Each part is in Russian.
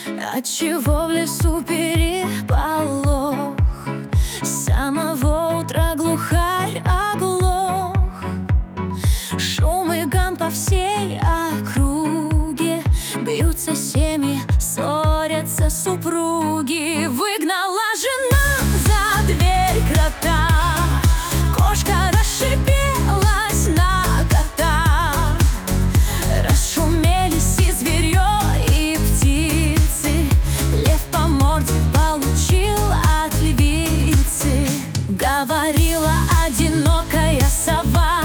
Отчего в лесу переполох? С самого утра глухарь оглох. Шум и гам по всей округе. Бьются семьи, ссорятся супруги. Выгнала жена за дверь крота. Кошка расшипелась на кота. Расшумелись и зверье, и птицы. Лев по морде получил от львицы. Говорила одинокая сова: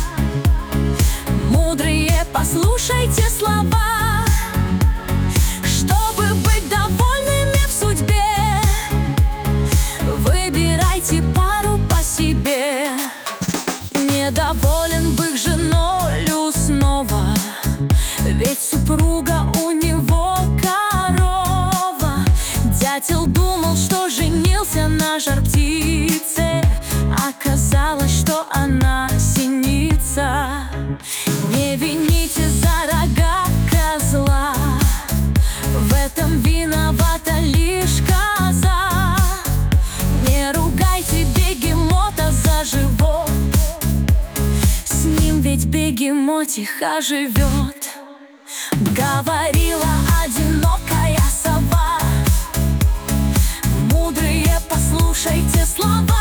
мудрые, послушайте слова. Чтобы быть довольными в судьбе, выбирайте пару по себе. Недоволен бык женою снова, ведь супруга у него корова. Дятел думал, что женился на жар-птице, оказалось, что она синица. Не вините за рога козла, в этом виновата лишь коза. Не ругайте бегемота за живот, с ним ведь бегемотиха живет. Говорила одинокая сова: мудрые, послушайте слова.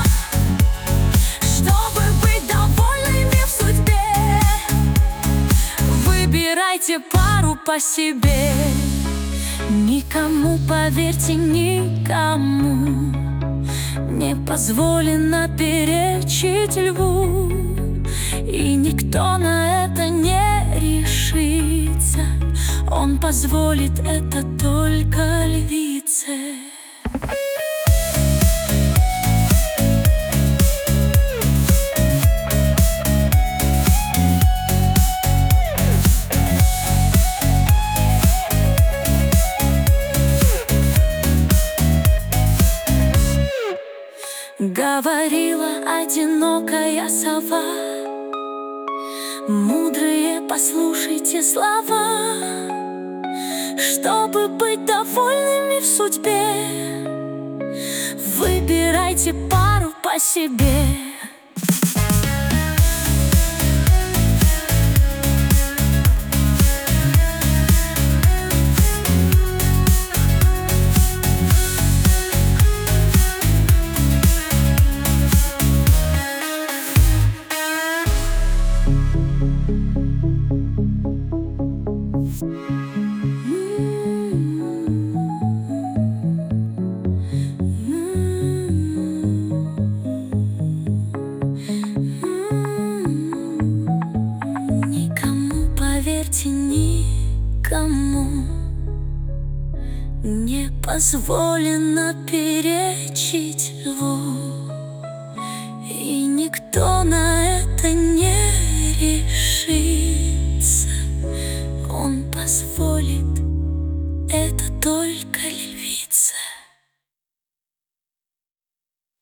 Чтобы быть довольными в судьбе, выбирайте пару по себе. Никому, поверьте, никому не позволено перечить льву, и никто на это не решится. Он позволит это только львице. Говорила одинокая сова: мудрые, послушайте слова. Чтобы быть довольными в судьбе, выбирайте пару по себе. Никому не позволено перечить льву, и никто на это не решится.